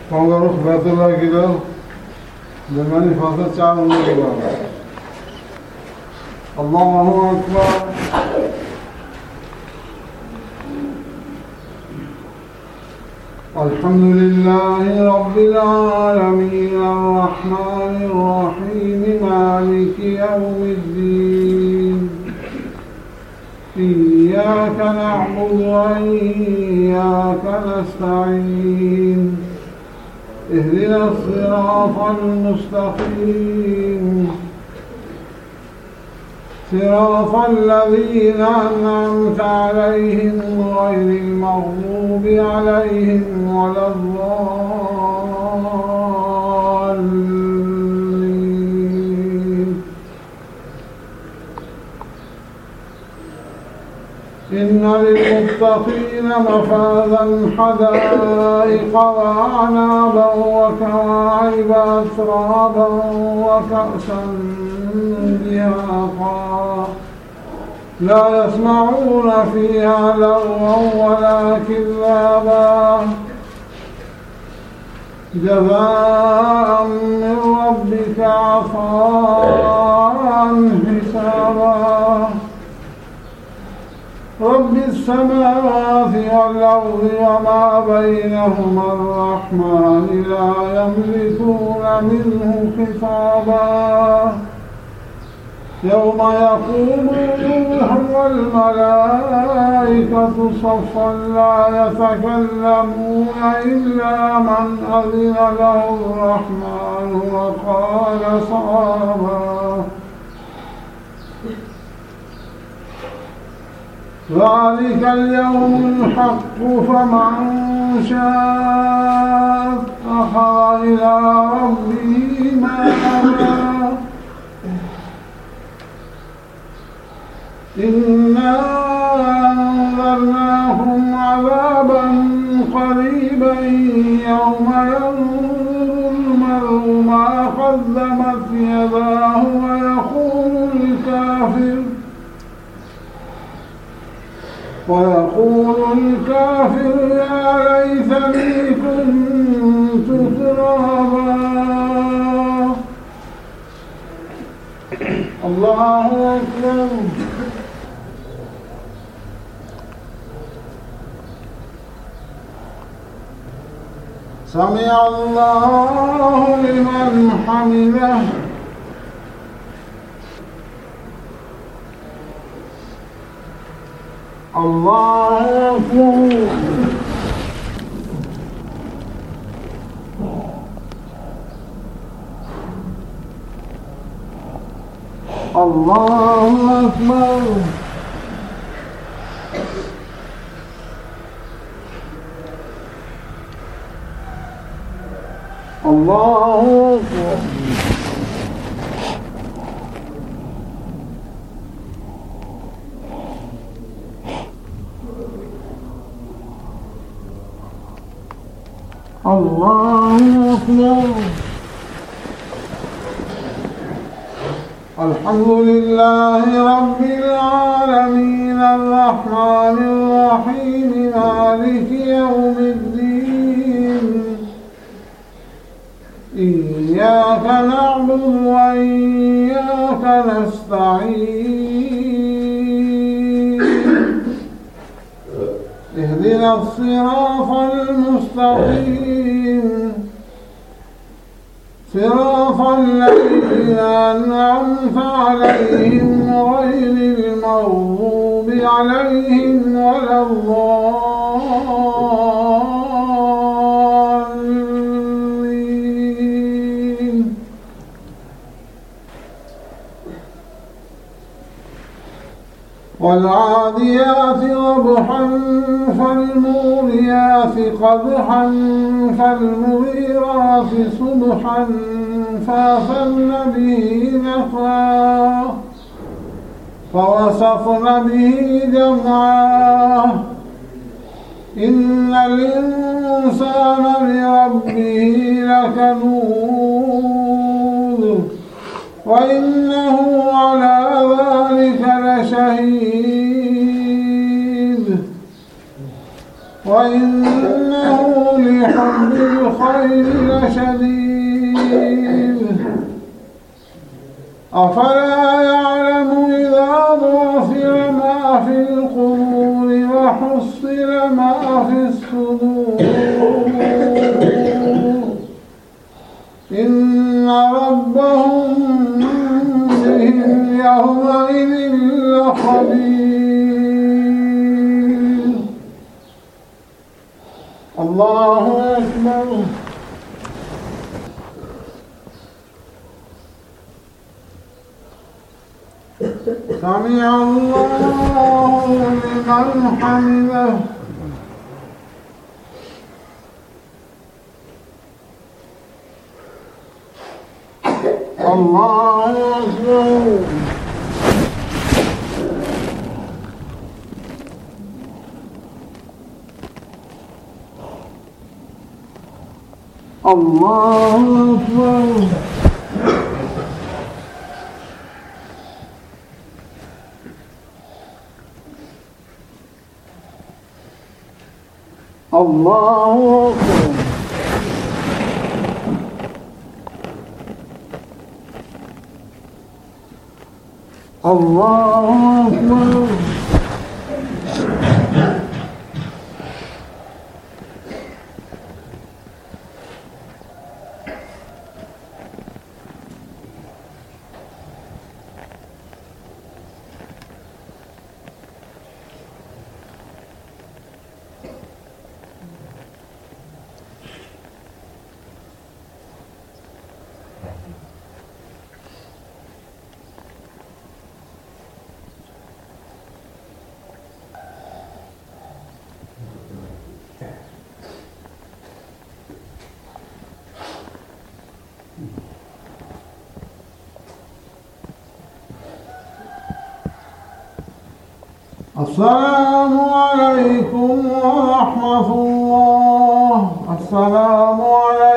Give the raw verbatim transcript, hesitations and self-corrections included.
Kongaruk Batullah gila Demani fasa cahun gila Allahu Akbar Alhamdulillahi Rabbil Alamin Ar-Rahmanir Rahim Maliki Yawmiddin إياك نعبد وإياك نستعين اهدنا الصراط المستقيم صراط الذين أنعمت عليهم غير المغضوب عليهم ولا الضالين إن للمتقين مفازا حدائق وأعنابا وكواعب أترابا وكأسا دهاقا لا يسمعون فيها لغوا ولا كذابا جزاء من ربك عطاء حسابا رب السماوات والأرض وما بينهما الرحمن لا يملكون منه خطابا يوم يقوم الروح والملائكة صفا لا يتكلمون إلا من أذن له الرحمن وقال صوابا ذلك اليوم الحق فمن شاء اتخذ إلى ربه مآبا إنا أنذرناهم عذابا قريبا يوم ينظر المرء ما قدمت يداه ويقول الكافر ويقول الكافر يا ليتني كنت ترابا الله أكبر سمع الله لمن حمده الله أكبر الله أكبر الله أكبر الله أكبر الحمد لله رب العالمين الرحمن الرحيم مالك يوم الدين إياك نعبد وإياك نستعين اهدنا الصراط المستقيم صراط الذين أنعمت عليهم غير المغضوب عليهم ولا الضالين والعاديات ضبحا فالموريات قدحا فالمغيرات صبحا فأثرن به نقعا فوسطن به جمعا إن الإنسان لربه لكنود وإنه على ذلك لشهيد وإنه لحب بالخير لشديد أفلا يعلم إذا بعثر ما في القبور وحصل ما في الصدور إن ربهم بهم يومئذ لخبير. الله أكبر. سمع الله لمن حمده. الله أكبر. الله أكبر. الله أكبر. الله أكبر. السلام عليكم ورحمة الله. السلام عليكم.